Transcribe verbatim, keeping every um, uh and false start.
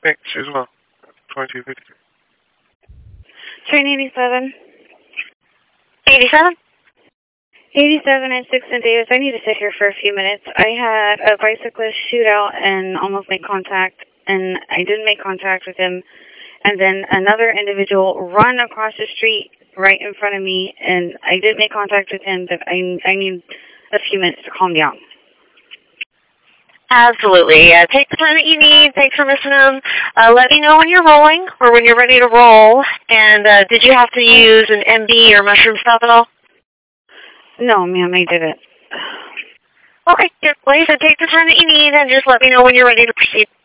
Thanks, as well. twenty-two fifty. Train eighty-seven. eighty-seven? eighty-seven at six and Davis. I need to sit here for a few minutes. I had a bicyclist shoot out and almost make contact, and I didn't make contact with him. And then another individual run across the street right in front of me, and I did make contact with him, but I, I need a few minutes to calm down. Absolutely. Yeah. Take the time that you need. Thanks for missing them. Uh, let me know when you're rolling or when you're ready to roll. And uh, did you have to use an M B or mushroom stuff at all? No, ma'am, I didn't. Okay. Like I said, take the time that you need and just let me know when you're ready to proceed.